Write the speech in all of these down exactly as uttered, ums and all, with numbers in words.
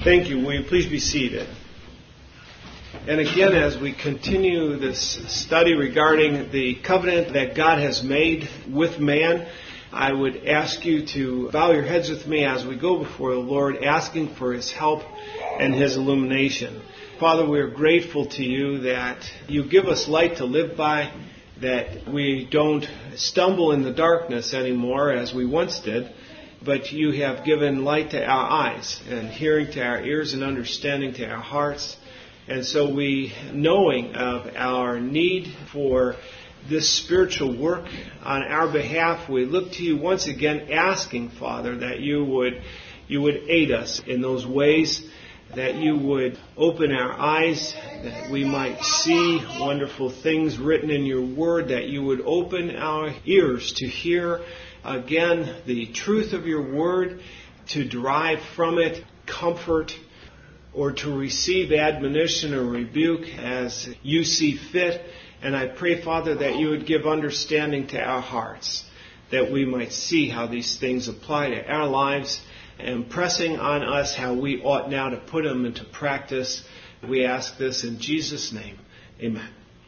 Thank you. Will you please be seated? And again, as we continue this study regarding the covenant that God has made with man, I would ask you to bow your heads with me as we go before the Lord, asking for His help and His illumination. Father, we are grateful to you that you give us light to live by, that we don't stumble in the darkness anymore as we once did, but you have given light to our eyes and hearing to our ears and understanding to our hearts. And so we, knowing of our need for this spiritual work on our behalf, we look to you once again, asking, Father, that you would you would aid us in those ways, that you would open our eyes, that we might see wonderful things written in your word, that you would open our ears to hear again the truth of your word, to derive from it comfort, or to receive admonition or rebuke as you see fit. And I pray, Father, that you would give understanding to our hearts, that we might see how these things apply to our lives, and pressing on us how we ought now to put them into practice. We ask this in Jesus' name. Amen.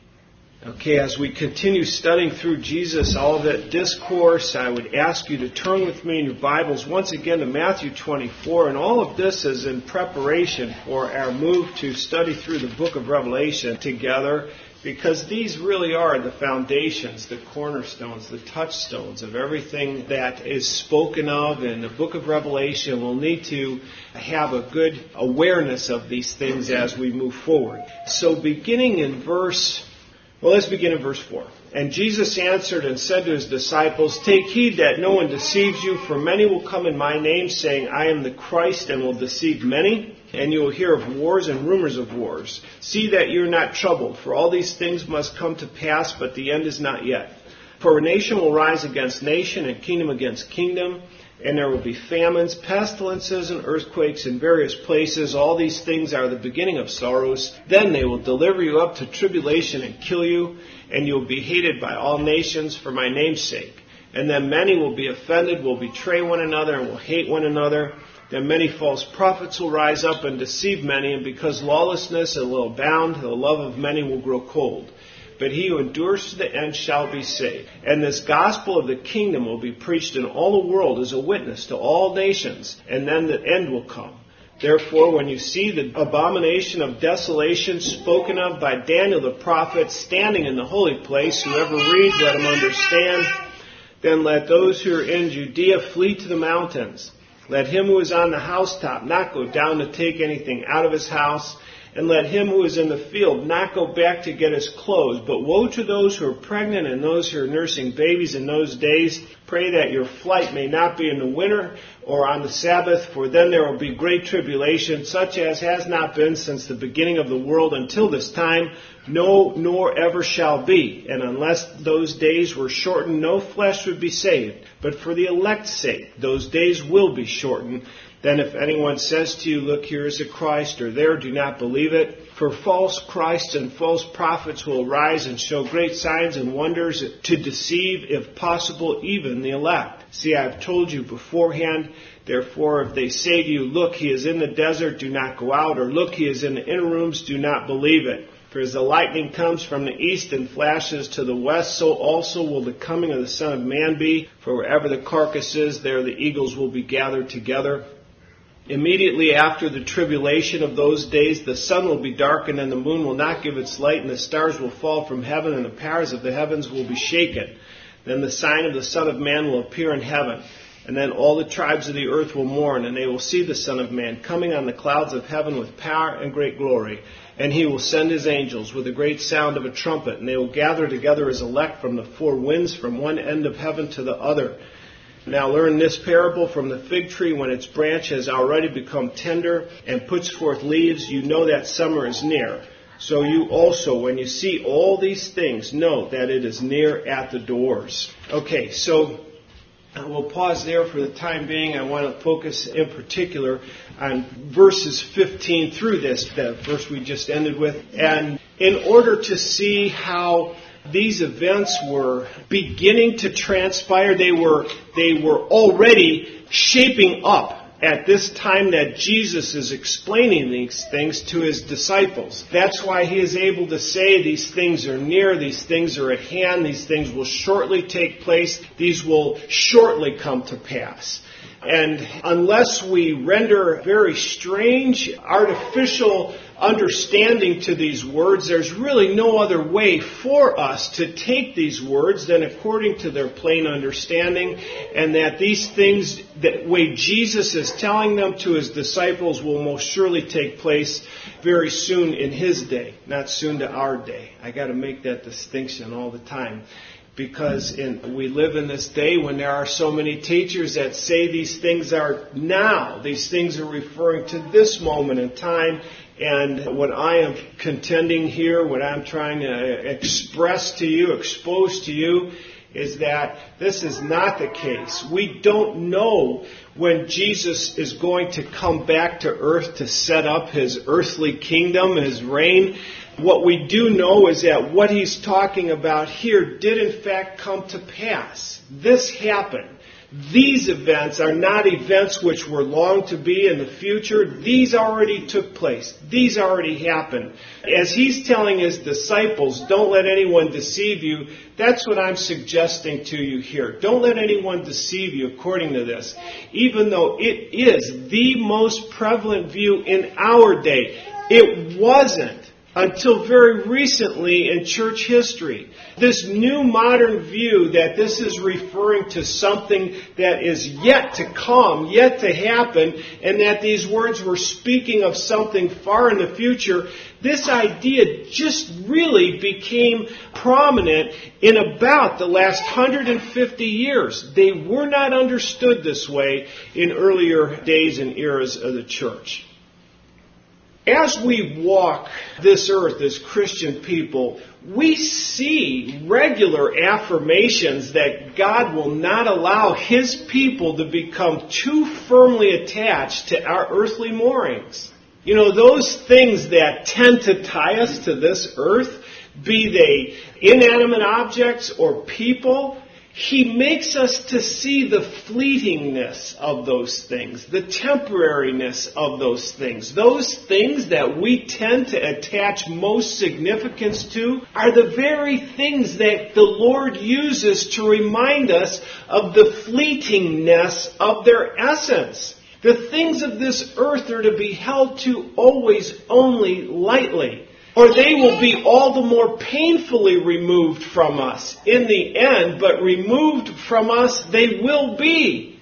Okay, as we continue studying through Jesus, all of that discourse, I would ask you to turn with me in your Bibles once again to Matthew twenty-four. And all of this is in preparation for our move to study through the book of Revelation together, because these really are the foundations, the cornerstones, the touchstones of everything that is spoken of in the book of Revelation. We'll need to have a good awareness of these things as we move forward. So beginning in verse, well, let's begin in verse four. And Jesus answered and said to his disciples, "Take heed that no one deceives you, for many will come in my name, saying, 'I am the Christ,' and will deceive many. And you will hear of wars and rumors of wars. See that you are not troubled, for all these things must come to pass, but the end is not yet. For a nation will rise against nation, and kingdom against kingdom, and there will be famines, pestilences, and earthquakes in various places. All these things are the beginning of sorrows. Then they will deliver you up to tribulation and kill you, and you will be hated by all nations for my name's sake. And then many will be offended, will betray one another, and will hate one another. Then many false prophets will rise up and deceive many, and because lawlessness will abound, the love of many will grow cold. But he who endures to the end shall be saved. And this gospel of the kingdom will be preached in all the world as a witness to all nations, and then the end will come. Therefore, when you see the abomination of desolation spoken of by Daniel the prophet standing in the holy place, whoever reads, let him understand. Then let those who are in Judea flee to the mountains. Let him who is on the housetop not go down to take anything out of his house, and let him who is in the field not go back to get his clothes. But woe to those who are pregnant and those who are nursing babies in those days. Pray that your flight may not be in the winter or on the Sabbath, for then there will be great tribulation, such as has not been since the beginning of the world until this time, no, nor ever shall be. And unless those days were shortened, no flesh would be saved. But for the elect's sake, those days will be shortened. Then if anyone says to you, 'Look, here is a Christ,' or 'There,' do not believe it. For false Christs and false prophets will arise and show great signs and wonders to deceive, if possible, even the elect. See, I have told you beforehand. Therefore, if they say to you, 'Look, he is in the desert,' do not go out. Or 'Look, he is in the inner rooms,' do not believe it. For as the lightning comes from the east and flashes to the west, so also will the coming of the Son of Man be. For wherever the carcass is, there the eagles will be gathered together. Immediately after the tribulation of those days, the sun will be darkened, and the moon will not give its light, and the stars will fall from heaven, and the powers of the heavens will be shaken. Then the sign of the Son of Man will appear in heaven, and then all the tribes of the earth will mourn, and they will see the Son of Man coming on the clouds of heaven with power and great glory. And he will send his angels with a great sound of a trumpet, and they will gather together his elect from the four winds, from one end of heaven to the other. Now learn this parable from the fig tree. When its branch has already become tender and puts forth leaves, you know that summer is near. So you also, when you see all these things, know that it is near at the doors." Okay, so we'll pause there for the time being. I want to focus in particular on verses fifteen through this, the verse we just ended with. And in order to see how these events were beginning to transpire, they were they were already shaping up at this time that Jesus is explaining these things to his disciples. That's why he is able to say these things are near, these things are at hand, these things will shortly take place, these will shortly come to pass. And unless we render very strange, artificial understanding to these words, there's really no other way for us to take these words than according to their plain understanding, and that these things, the way Jesus is telling them to his disciples, will most surely take place very soon in his day, not soon to our day. I got to make that distinction all the time. Because in, we live in this day when there are so many teachers that say these things are now. These things are referring to this moment in time. And what I am contending here, what I'm trying to express to you, expose to you, is that this is not the case. We don't know when Jesus is going to come back to earth to set up his earthly kingdom, his reign. What we do know is that what he's talking about here did in fact come to pass. This happened. These events are not events which were long to be in the future. These already took place. These already happened. As he's telling his disciples, don't let anyone deceive you, that's what I'm suggesting to you here. Don't let anyone deceive you according to this. Even though it is the most prevalent view in our day, it wasn't until very recently in church history. This new modern view that this is referring to something that is yet to come, yet to happen, and that these words were speaking of something far in the future, this idea just really became prominent in about the last one hundred fifty years. They were not understood this way in earlier days and eras of the church. As we walk this earth as Christian people, we see regular affirmations that God will not allow his people to become too firmly attached to our earthly moorings. You know, those things that tend to tie us to this earth, be they inanimate objects or people, he makes us to see the fleetingness of those things, the temporariness of those things. Those things that we tend to attach most significance to are the very things that the Lord uses to remind us of the fleetingness of their essence. The things of this earth are to be held to always only lightly, or they will be all the more painfully removed from us in the end, but removed from us they will be.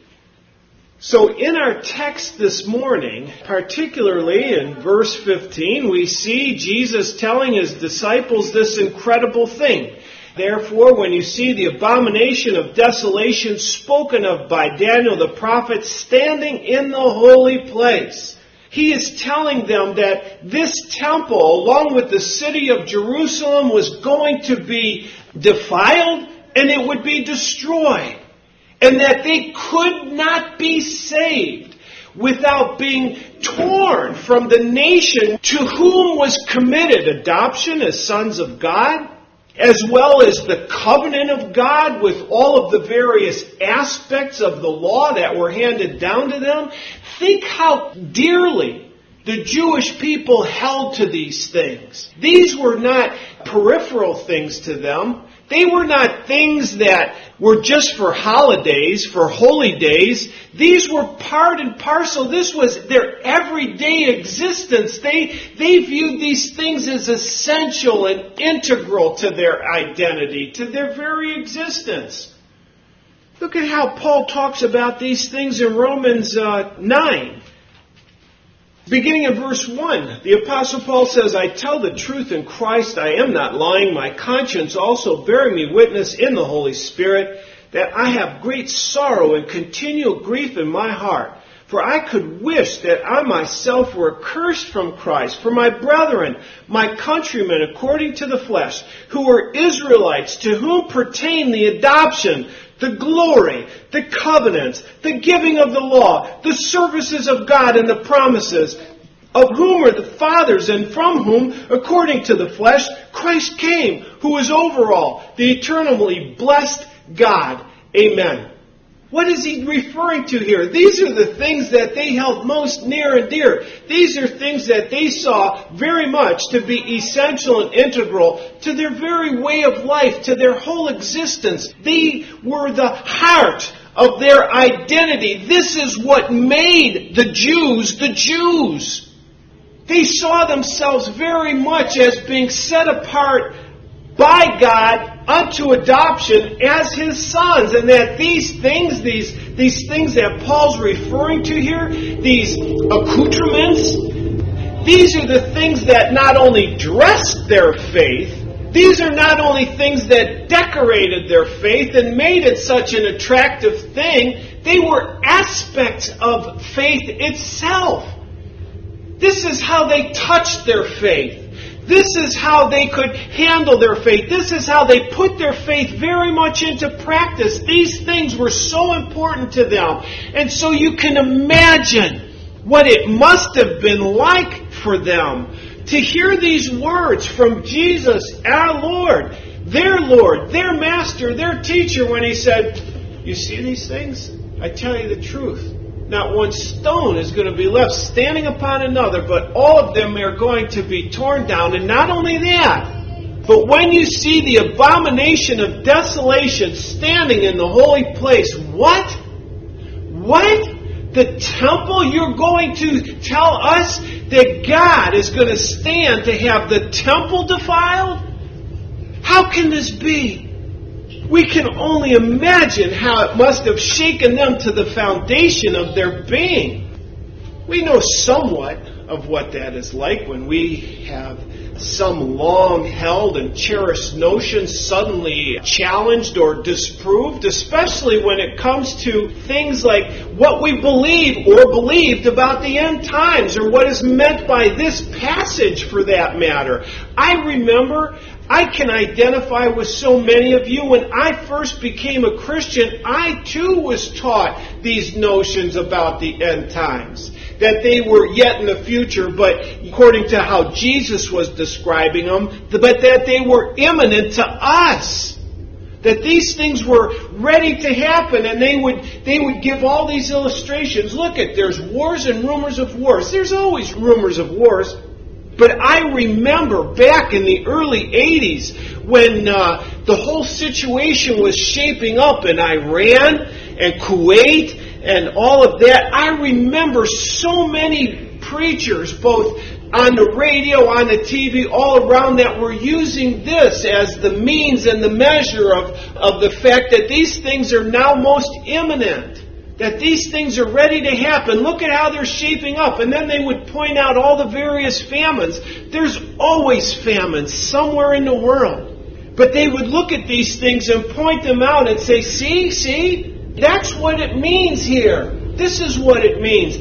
So in our text this morning, particularly in verse fifteen, we see Jesus telling his disciples this incredible thing. Therefore, when you see the abomination of desolation spoken of by Daniel the prophet standing in the holy place, he is telling them that this temple, along with the city of Jerusalem, was going to be defiled and it would be destroyed. And that they could not be saved without being torn from the nation to whom was committed adoption as sons of God, as well as the covenant of God with all of the various aspects of the law that were handed down to them. Think how dearly the Jewish people held to these things. These were not peripheral things to them. They were not things that were just for holidays, for holy days. These were part and parcel. This was their everyday existence. They, they viewed these things as essential and integral to their identity, to their very existence. Look at how Paul talks about these things in Romans uh, nine. Beginning in verse one, the Apostle Paul says, I tell the truth in Christ, I am not lying. My conscience also bearing me witness in the Holy Spirit, that I have great sorrow and continual grief in my heart. For I could wish that I myself were accursed from Christ for my brethren, my countrymen according to the flesh, who were Israelites, to whom pertain the adoption, the glory, the covenants, the giving of the law, the services of God and the promises, of whom are the fathers, and from whom, according to the flesh, Christ came, who is over all, the eternally blessed God. Amen. What is he referring to here? These are the things that they held most near and dear. These are things that they saw very much to be essential and integral to their very way of life, to their whole existence. They were the heart of their identity. This is what made the Jews the Jews. They saw themselves very much as being set apart by God unto adoption as His sons. And that these things, these, these things that Paul's referring to here, these accoutrements, these are the things that not only dressed their faith, these are not only things that decorated their faith and made it such an attractive thing, they were aspects of faith itself. This is how they touched their faith. This is how they could handle their faith. This is how they put their faith very much into practice. These things were so important to them. And so you can imagine what it must have been like for them to hear these words from Jesus, our Lord, their Lord, their Master, their Teacher, when He said, "You see these things? I tell you the truth. Not one stone is going to be left standing upon another, but all of them are going to be torn down." And not only that, but when you see the abomination of desolation standing in the holy place, what? What? The temple? You're going to tell us that God is going to stand to have the temple defiled? How can this be? We can only imagine how it must have shaken them to the foundation of their being. We know somewhat of what that is like when we have some long-held and cherished notion suddenly challenged or disproved, especially when it comes to things like what we believe or believed about the end times, or what is meant by this passage for that matter. I remember, I can identify with so many of you. When I first became a Christian, I too was taught these notions about the end times. That they were yet in the future, but according to how Jesus was describing them, but that they were imminent to us. That these things were ready to happen, and they would they would give all these illustrations. Look at, there's wars and rumors of wars. There's always rumors of wars. But I remember back in the early eighties when uh, the whole situation was shaping up in Iran and Kuwait and all of that. I remember so many preachers, both on the radio, on the T V, all around, that were using this as the means and the measure of, of the fact that these things are now most imminent. That these things are ready to happen. Look at how they're shaping up. And then they would point out all the various famines. There's always famines somewhere in the world. But they would look at these things and point them out and say, see, see, that's what it means here. This is what it means.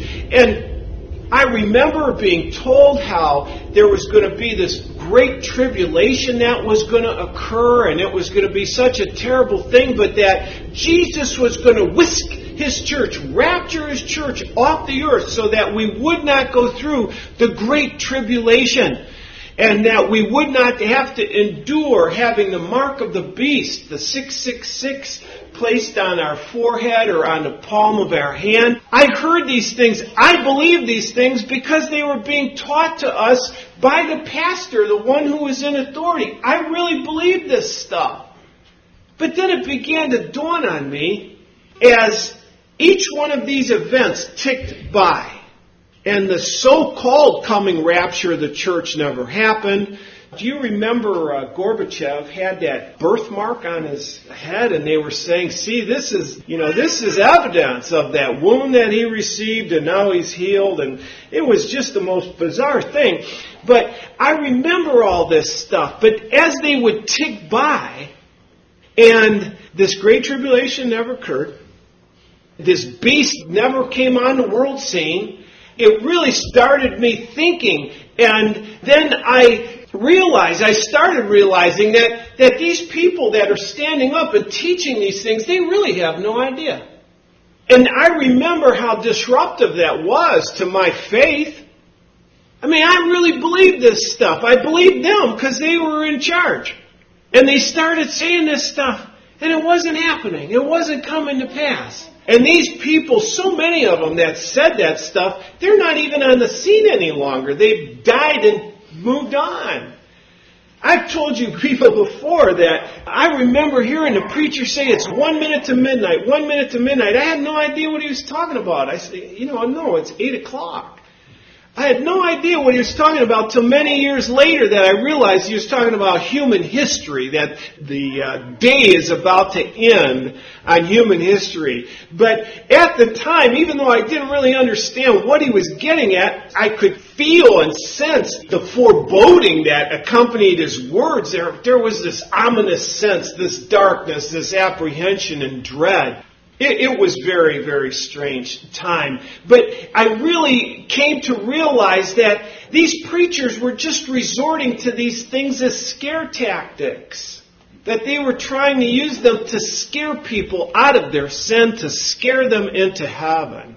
And I remember being told how there was going to be this great tribulation that was going to occur, and it was going to be such a terrible thing, but that Jesus was going to whisk His church, rapture His church off the earth so that we would not go through the great tribulation, and that we would not have to endure having the mark of the beast, the six six six, placed on our forehead or on the palm of our hand. I heard these things. I believed these things because they were being taught to us by the pastor, the one who was in authority. I really believed this stuff. But then it began to dawn on me as each one of these events ticked by, and the so-called coming rapture of the church never happened. Do you remember uh, Gorbachev had that birthmark on his head, and they were saying, see, this is, you know, this is evidence of that wound that he received, and now he's healed, and it was just the most bizarre thing. But I remember all this stuff, but as they would tick by, and this great tribulation never occurred, this beast never came on the world scene, it really started me thinking. And then I realized, I started realizing that, that these people that are standing up and teaching these things, they really have no idea. And I remember how disruptive that was to my faith. I mean, I really believed this stuff. I believed them because they were in charge. And they started saying this stuff, and it wasn't happening. It wasn't coming to pass. And these people, so many of them that said that stuff, they're not even on the scene any longer. They've died and moved on. I've told you people before that I remember hearing the preacher say it's one minute to midnight, one minute to midnight. I had no idea what he was talking about. I said, you know, no, it's eight o'clock. I had no idea what he was talking about till many years later that I realized he was talking about human history, that the uh, day is about to end on human history. But at the time, even though I didn't really understand what he was getting at, I could feel and sense the foreboding that accompanied his words. There, there was this ominous sense, this darkness, this apprehension and dread. It, it was very, very strange time. But I really came to realize that these preachers were just resorting to these things as scare tactics. That they were trying to use them to scare people out of their sin, to scare them into heaven.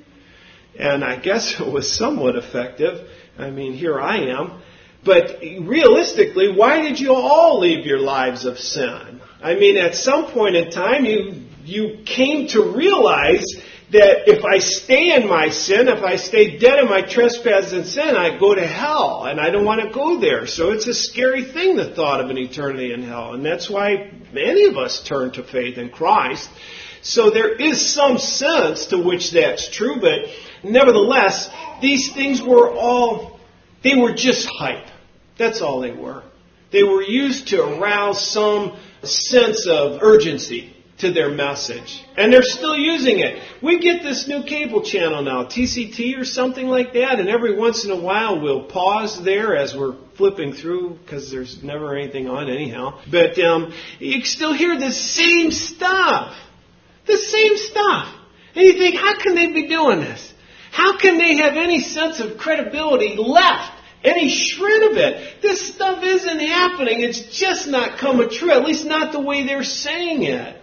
And I guess it was somewhat effective. I mean, here I am. But realistically, why did you all leave your lives of sin? I mean, at some point in time, you you came to realize that if I stay in my sin, if I stay dead in my trespasses and sin, I go to hell, and I don't want to go there. So it's a scary thing, the thought of an eternity in hell. And that's why many of us turn to faith in Christ. So there is some sense to which that's true, but nevertheless, these things were all, they were just hype. That's all they were. They were used to arouse some sense of urgency to their message. And they're still using it. We get this new cable channel now, T C T or something like that, and every once in a while we'll pause there as we're flipping through, because there's never anything on anyhow. But um, you can still hear the same stuff. The same stuff. And you think, how can they be doing this? How can they have any sense of credibility left? Any shred of it? This stuff isn't happening. It's just not coming true. At least not the way they're saying it.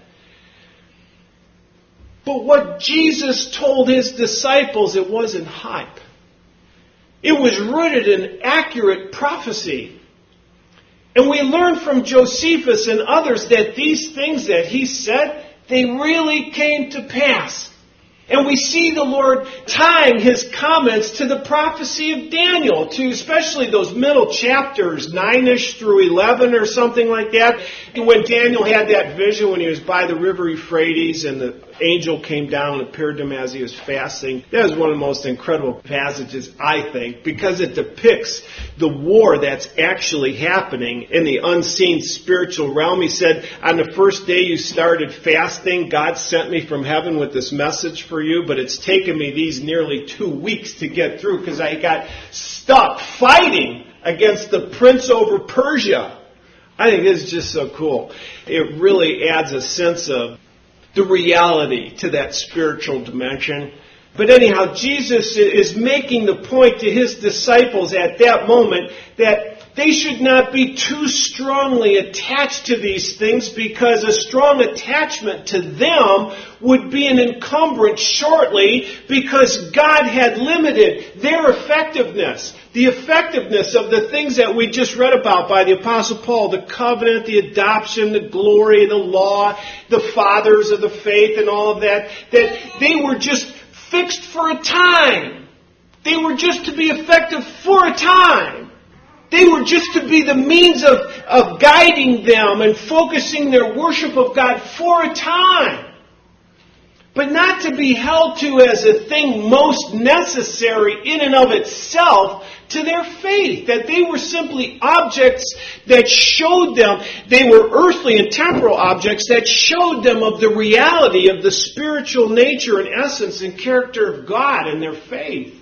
But what Jesus told his disciples, it wasn't hype. It was rooted in accurate prophecy. And we learn from Josephus and others that these things that he said, they really came to pass. And we see the Lord tying his comments to the prophecy of Daniel, to especially those middle chapters, nine-ish through eleven or something like that. And when Daniel had that vision when he was by the river Euphrates and the angel came down and appeared to him as he was fasting, that is one of the most incredible passages, I think, because it depicts the war that's actually happening in the unseen spiritual realm. He said, on the first day you started fasting, God sent me from heaven with this message for you, but it's taken me these nearly two weeks to get through because I got stuck fighting against the prince over Persia. I think this is just so cool. It really adds a sense of the reality to that spiritual dimension. But anyhow, Jesus is making the point to his disciples at that moment that they should not be too strongly attached to these things, because a strong attachment to them would be an encumbrance shortly, because God had limited their effectiveness. The effectiveness of the things that we just read about by the Apostle Paul, the covenant, the adoption, the glory, the law, the fathers of the faith and all of that, that they were just fixed for a time. They were just to be effective for a time. They were just to be the means of, of guiding them and focusing their worship of God for a time. But not to be held to as a thing most necessary in and of itself to their faith. That they were simply objects that showed them, they were earthly and temporal objects that showed them of the reality of the spiritual nature and essence and character of God and their faith.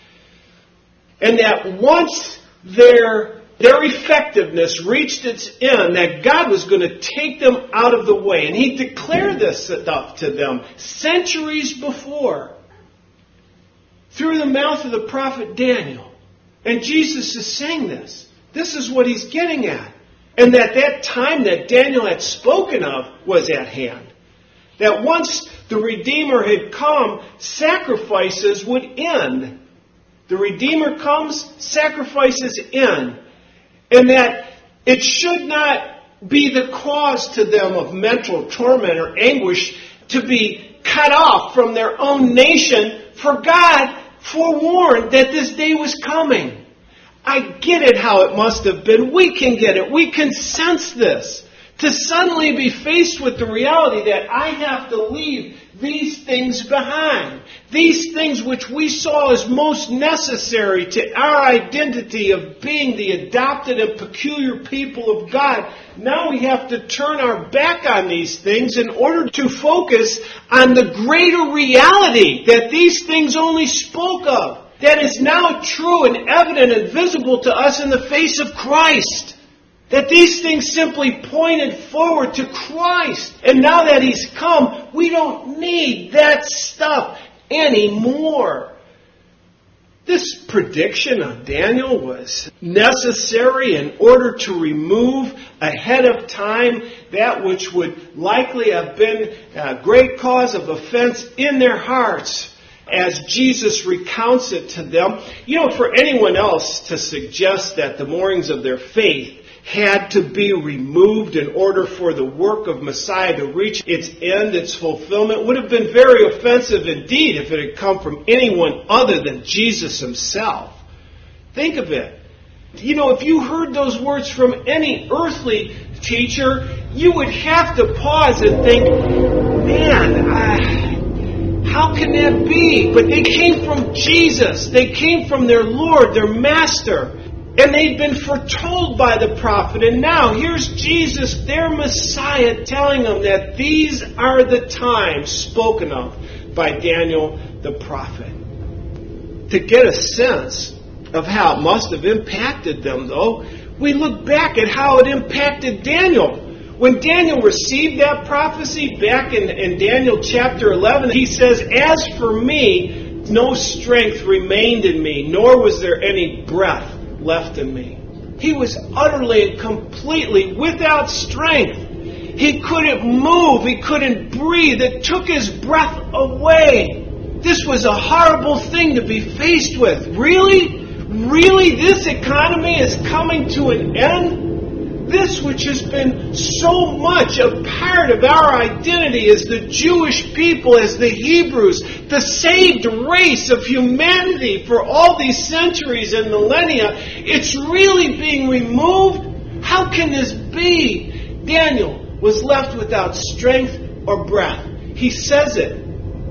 And that once their Their effectiveness reached its end, that God was going to take them out of the way. And he declared this stuff to them centuries before through the mouth of the prophet Daniel. And Jesus is saying this. This is what he's getting at. And that that time that Daniel had spoken of was at hand. That once the Redeemer had come, sacrifices would end. The Redeemer comes, sacrifices end. And that it should not be the cause to them of mental torment or anguish to be cut off from their own nation, for God forewarned that this day was coming. I get it how it must have been. We can get it. We can sense this. To suddenly be faced with the reality that I have to leave these things behind. These things which we saw as most necessary to our identity of being the adopted and peculiar people of God. Now we have to turn our back on these things in order to focus on the greater reality that these things only spoke of. That is now true and evident and visible to us in the face of Christ. That these things simply pointed forward to Christ. And now that He's come, we don't need that stuff anymore. This prediction of Daniel was necessary in order to remove ahead of time that which would likely have been a great cause of offense in their hearts as Jesus recounts it to them. You know, for anyone else to suggest that the moorings of their faith had to be removed in order for the work of Messiah to reach its end, its fulfillment, would have been very offensive indeed if it had come from anyone other than Jesus Himself. Think of it. You know, if you heard those words from any earthly teacher, you would have to pause and think, man, I, how can that be? But they came from Jesus. They came from their Lord, their Master. And they'd been foretold by the prophet. And now here's Jesus, their Messiah, telling them that these are the times spoken of by Daniel the prophet. To get a sense of how it must have impacted them, though, we look back at how it impacted Daniel. When Daniel received that prophecy back in, in Daniel chapter eleven, he says, "As for me, no strength remained in me, nor was there any breath left in me." He was utterly and completely without strength. He couldn't move. He couldn't breathe. It took his breath away. This was a horrible thing to be faced with. Really? Really? This economy is coming to an end? This which has been so much a part of our identity as the Jewish people, as the Hebrews, the saved race of humanity for all these centuries and millennia, it's really being removed? How can this be? Daniel was left without strength or breath. He says it.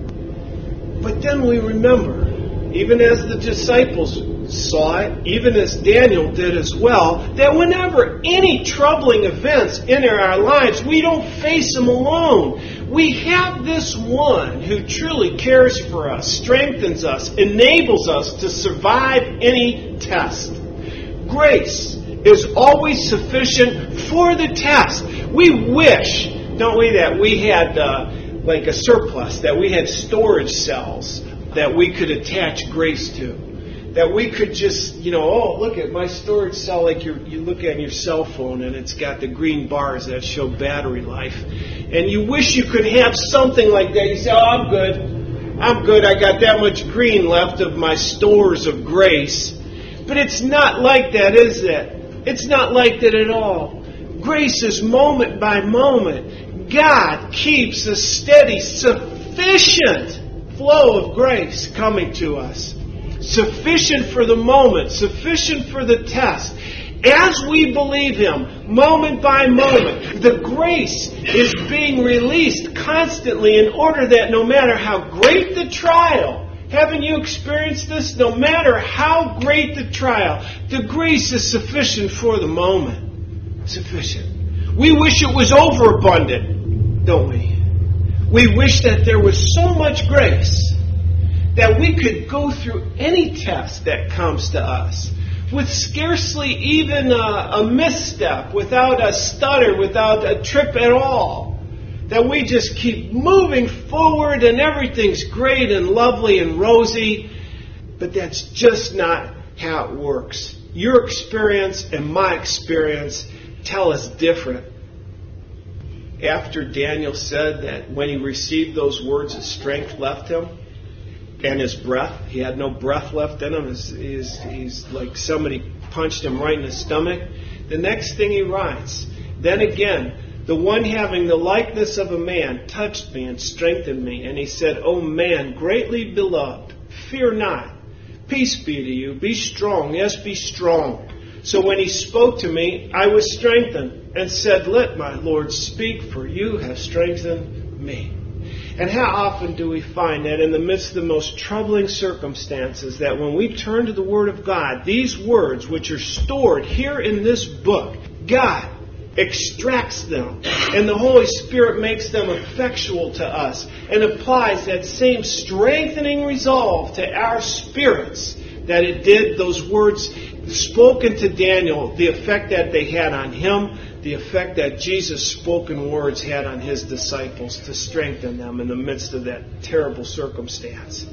But then we remember, even as the disciples saw it, even as Daniel did as well, that whenever any troubling events enter our lives, we don't face them alone. We have this one who truly cares for us, strengthens us, enables us to survive any test. Grace is always sufficient for the test. We wish, don't we, that we had uh, like a surplus, that we had storage cells that we could attach grace to. That we could just, you know, oh, look at my storage cell, like you you look at your cell phone and it's got the green bars that show battery life. And you wish you could have something like that. You say, oh, I'm good. I'm good. I got that much green left of my stores of grace. But it's not like that, is it? It's not like that at all. Grace is moment by moment. God keeps a steady, sufficient flow of grace coming to us. Sufficient for the moment, sufficient for the test. As we believe Him, moment by moment, the grace is being released constantly in order that no matter how great the trial, haven't you experienced this? No matter how great the trial, the grace is sufficient for the moment. Sufficient. We wish it was overabundant, don't we? We wish that there was so much grace that we could go through any test that comes to us with scarcely even a, a misstep, without a stutter, without a trip at all. That we just keep moving forward and everything's great and lovely and rosy. But that's just not how it works. Your experience and my experience tell us different. After Daniel said that when he received those words, his strength left him, and his breath, he had no breath left in him. He's, he's, he's like somebody punched him right in the stomach. The next thing he writes, then again, the one having the likeness of a man, touched me and strengthened me. And he said, O man, greatly beloved, fear not. Peace be to you. Be strong. Yes, be strong. So when he spoke to me, I was strengthened and said, let my Lord speak, for you have strengthened me. And how often do we find that in the midst of the most troubling circumstances, that when we turn to the Word of God, these words which are stored here in this book, God extracts them, and the Holy Spirit makes them effectual to us and applies that same strengthening resolve to our spirits that it did those words spoken to Daniel, the effect that they had on him, the effect that Jesus' spoken words had on his disciples to strengthen them in the midst of that terrible circumstance.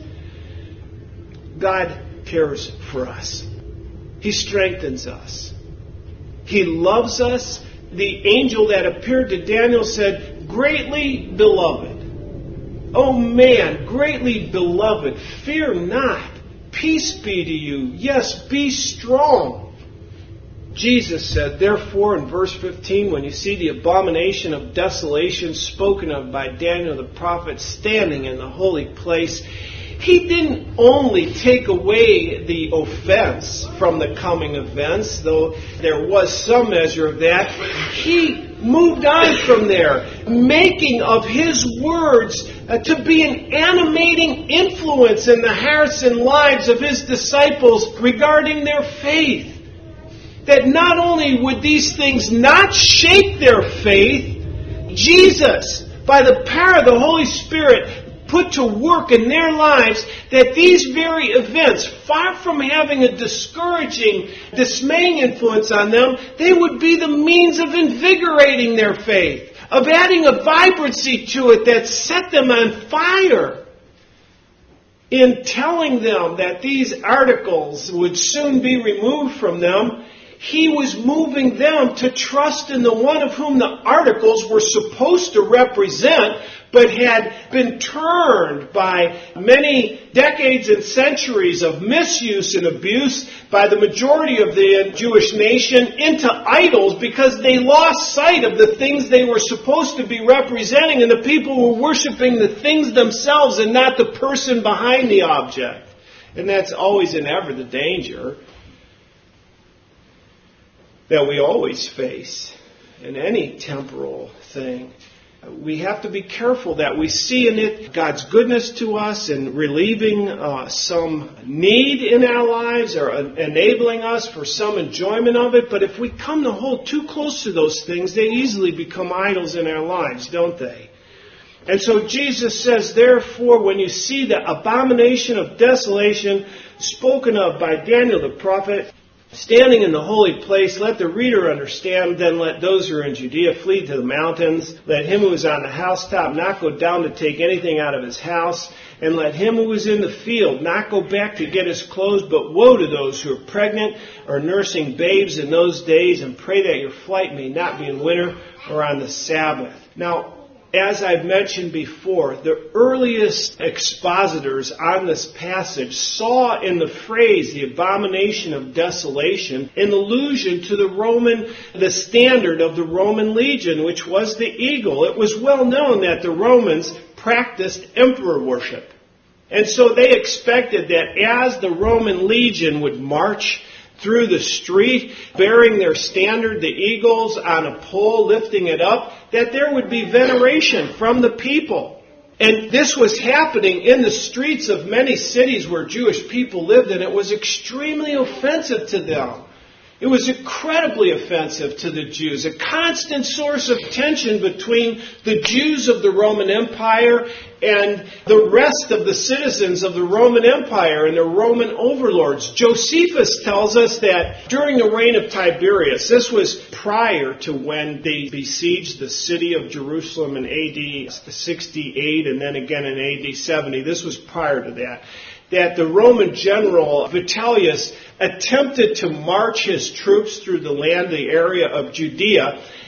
God cares for us. He strengthens us. He loves us. The angel that appeared to Daniel said, greatly beloved. Oh man, greatly beloved, fear not. Peace be to you. Yes, be strong. Jesus said, therefore, in verse fifteen, when you see the abomination of desolation spoken of by Daniel the prophet standing in the holy place, he didn't only take away the offense from the coming events, though there was some measure of that. He moved on from there, making of his words uh, to be an animating influence in the hearts and lives of his disciples regarding their faith. That not only would these things not shake their faith, Jesus, by the power of the Holy Spirit, put to work in their lives that these very events, far from having a discouraging, dismaying influence on them, they would be the means of invigorating their faith, of adding a vibrancy to it that set them on fire. In telling them that these articles would soon be removed from them, he was moving them to trust in the one of whom the articles were supposed to represent, but had been turned by many decades and centuries of misuse and abuse by the majority of the Jewish nation into idols because they lost sight of the things they were supposed to be representing, and the people were worshiping the things themselves and not the person behind the object. And that's always and ever the danger that we always face in any temporal thing. We have to be careful that we see in it God's goodness to us and relieving uh, some need in our lives or enabling us for some enjoyment of it. But if we come to hold too close to those things, they easily become idols in our lives, don't they? And so Jesus says, therefore, when you see the abomination of desolation spoken of by Daniel the prophet, standing in the holy place, let the reader understand, then let those who are in Judea flee to the mountains. Let him who is on the housetop not go down to take anything out of his house. And let him who is in the field not go back to get his clothes. But woe to those who are pregnant or nursing babes in those days. And pray that your flight may not be in winter or on the Sabbath. Now, as I've mentioned before, the earliest expositors on this passage saw in the phrase, the abomination of desolation, an allusion to the Roman, the standard of the Roman legion, which was the eagle. It was well known that the Romans practiced emperor worship. And so they expected that as the Roman legion would march through the street, bearing their standard, the eagles, on a pole, lifting it up, that there would be veneration from the people. And this was happening in the streets of many cities where Jewish people lived, and it was extremely offensive to them. It was incredibly offensive to the Jews, a constant source of tension between the Jews of the Roman Empire and the rest of the citizens of the Roman Empire and the Roman overlords. Josephus tells us that during the reign of Tiberius, this was prior to when they besieged the city of Jerusalem in A D sixty-eight and then again in A D seventy. This was prior to that. That the Roman general Vitellius attempted to march his troops through the land, the area of Judea,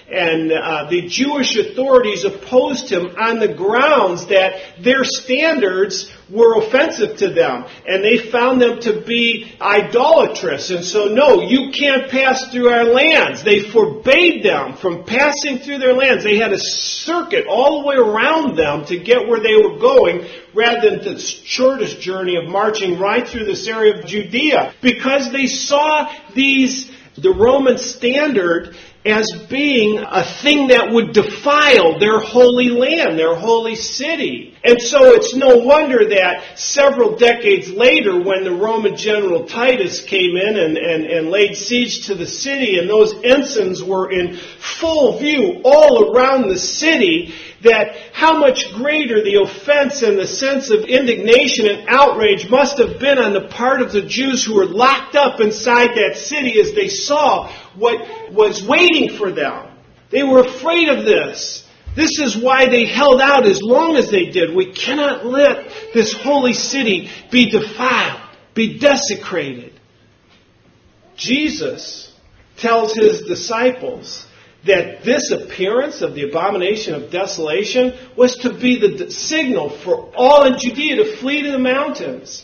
and uh, the Jewish authorities opposed him on the grounds that their standards were offensive to them, and they found them to be idolatrous. And so, no, you can't pass through our lands. They forbade them from passing through their lands. They had a circuit all the way around them to get where they were going, rather than the shortest journey of marching right through this area of Judea, because they saw these, the Roman standard, as being a thing that would defile their holy land, their holy city. And so it's no wonder that several decades later, when the Roman general Titus came in and, and, and laid siege to the city, and those ensigns were in full view all around the city, that how much greater the offense and the sense of indignation and outrage must have been on the part of the Jews who were locked up inside that city as they saw what was waiting for them. They were afraid of this. This is why they held out as long as they did. We cannot let this holy city be defiled, be desecrated. Jesus tells his disciples that this appearance of the abomination of desolation was to be the signal for all in Judea to flee to the mountains.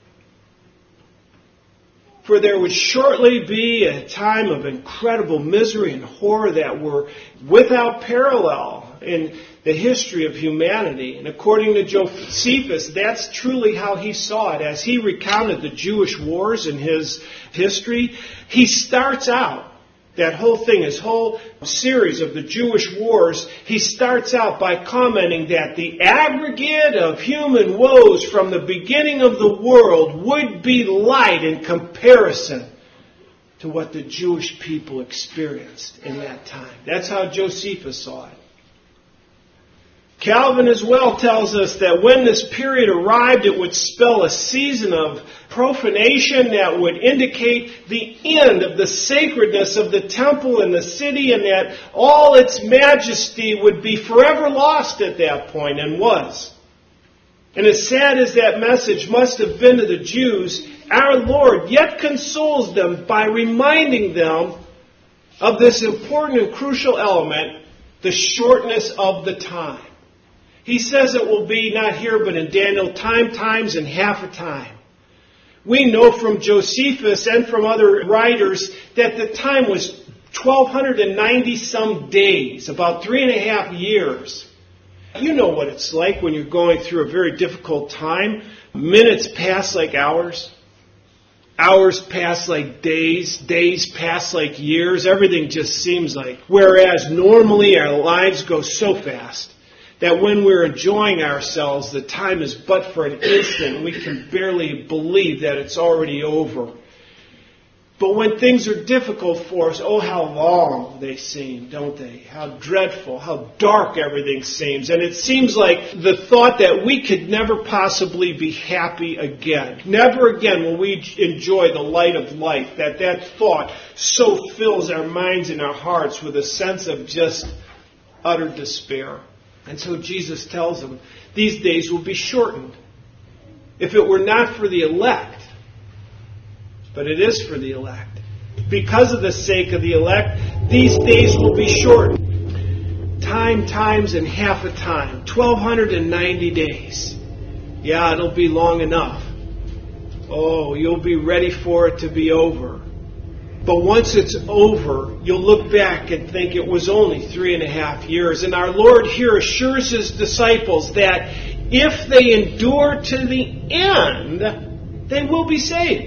For there would shortly be a time of incredible misery and horror that were without parallel in the history of humanity. And according to Josephus, that's truly how he saw it. As he recounted the Jewish wars in his history, he starts out that whole thing, his whole series of the Jewish wars, he starts out by commenting that the aggregate of human woes from the beginning of the world would be light in comparison to what the Jewish people experienced in that time. That's how Josephus saw it. Calvin as well tells us that when this period arrived, it would spell a season of profanation that would indicate the end of the sacredness of the temple and the city, and that all its majesty would be forever lost at that point, and was. And as sad as that message must have been to the Jews, our Lord yet consoles them by reminding them of this important and crucial element, the shortness of the time. He says it will be not here but in Daniel, time, times, and half a time. We know from Josephus and from other writers that the time was twelve ninety some days, about three and a half years. You know what it's like when you're going through a very difficult time. Minutes pass like hours. Hours pass like days. Days pass like years. Everything just seems like. Whereas normally our lives go so fast that when we're enjoying ourselves, the time is but for an instant. We can barely believe that it's already over. But when things are difficult for us, oh, how long they seem, don't they? How dreadful, how dark everything seems. And it seems like the thought that we could never possibly be happy again. Never again will we enjoy the light of life. That that thought so fills our minds and our hearts with a sense of just utter despair. And so Jesus tells them, these days will be shortened. If it were not for the elect, but it is for the elect. Because of the sake of the elect, these days will be shortened. Time, times, and half a time. twelve ninety days. Yeah, it'll be long enough. Oh, you'll be ready for it to be over. But once it's over, you'll look back and think it was only three and a half years. And our Lord here assures His disciples that if they endure to the end, they will be saved.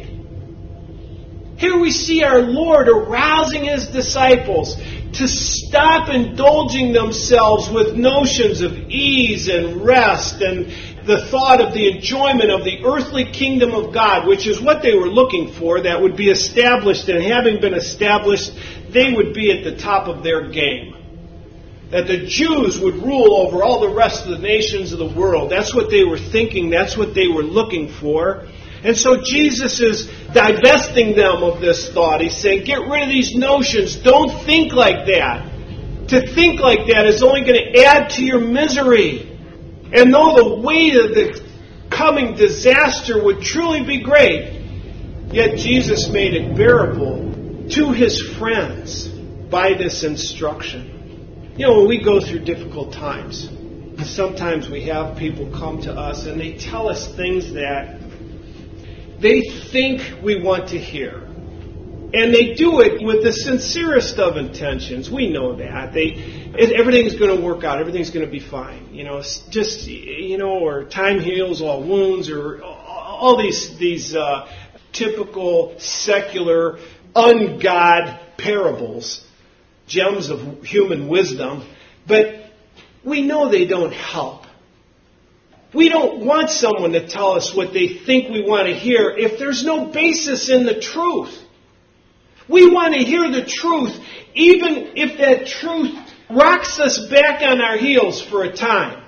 Here we see our Lord arousing His disciples to stop indulging themselves with notions of ease and rest and the thought of the enjoyment of the earthly kingdom of God, which is what they were looking for, that would be established, and having been established, they would be at the top of their game. That the Jews would rule over all the rest of the nations of the world. That's what they were thinking. That's what they were looking for. And so Jesus is divesting them of this thought. He's saying, get rid of these notions. Don't think like that. To think like that is only going to add to your misery. And though the weight of the coming disaster would truly be great, yet Jesus made it bearable to His friends by this instruction. You know, when we go through difficult times, sometimes we have people come to us and they tell us things that they think we want to hear. And they do it with the sincerest of intentions. We know that. They, everything's going to work out. Everything's going to be fine. You know, it's just, you know, or time heals all wounds, or all these, these uh, typical secular, ungod parables, gems of human wisdom. But we know they don't help. We don't want someone to tell us what they think we want to hear if there's no basis in the truth. We want to hear the truth, even if that truth rocks us back on our heels for a time.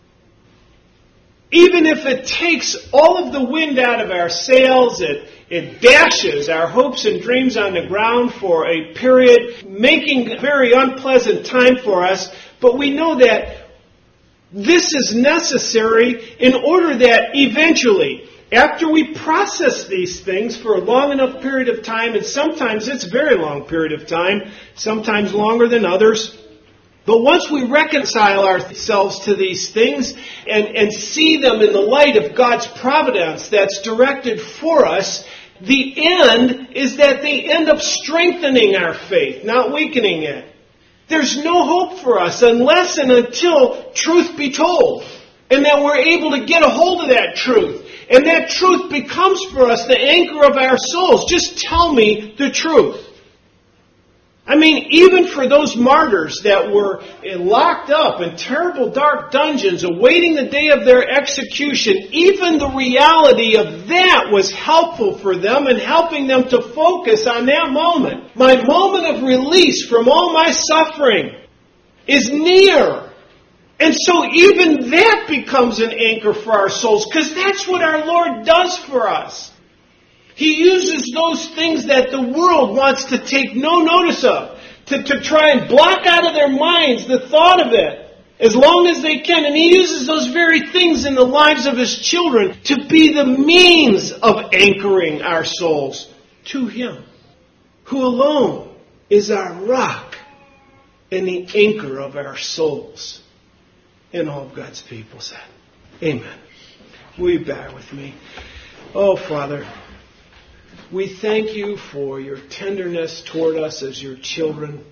Even if it takes all of the wind out of our sails, it, it dashes our hopes and dreams on the ground for a period, making a very unpleasant time for us. But we know that this is necessary in order that eventually, after we process these things for a long enough period of time, and sometimes it's a very long period of time, sometimes longer than others, but once we reconcile ourselves to these things and, and see them in the light of God's providence that's directed for us, the end is that they end up strengthening our faith, not weakening it. There's no hope for us unless and until truth be told, and that we're able to get a hold of that truth. And that truth becomes for us the anchor of our souls. Just tell me the truth. I mean, even for those martyrs that were locked up in terrible dark dungeons awaiting the day of their execution, even the reality of that was helpful for them in helping them to focus on that moment. My moment of release from all my suffering is near. And so even that becomes an anchor for our souls, because that's what our Lord does for us. He uses those things that the world wants to take no notice of, to, to try and block out of their minds the thought of it as long as they can. And He uses those very things in the lives of His children to be the means of anchoring our souls to Him, who alone is our rock and the anchor of our souls. And all of God's people said, amen. Will you bear with me? Oh, Father, we thank You for Your tenderness toward us as Your children.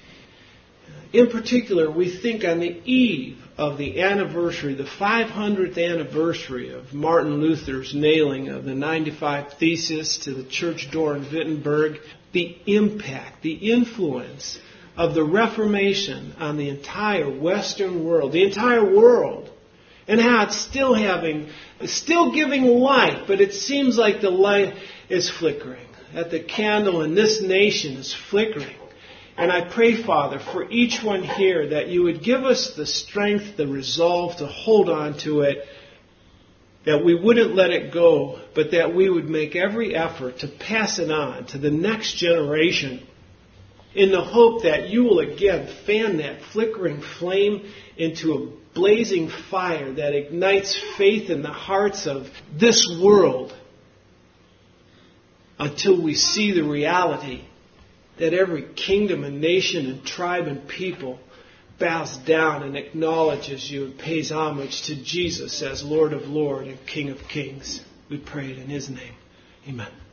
In particular, we think on the eve of the anniversary, the five hundredth anniversary of Martin Luther's nailing of the ninety-five Theses to the church door in Wittenberg, the impact, the influence of the Reformation on the entire Western world, the entire world, and how it's still having, still giving light, but it seems like the light is flickering, that the candle in this nation is flickering. And I pray, Father, for each one here that You would give us the strength, the resolve to hold on to it, that we wouldn't let it go, but that we would make every effort to pass it on to the next generation, in the hope that You will again fan that flickering flame into a blazing fire that ignites faith in the hearts of this world until we see the reality that every kingdom and nation and tribe and people bows down and acknowledges You and pays homage to Jesus as Lord of Lords and King of Kings. We pray it in His name. Amen.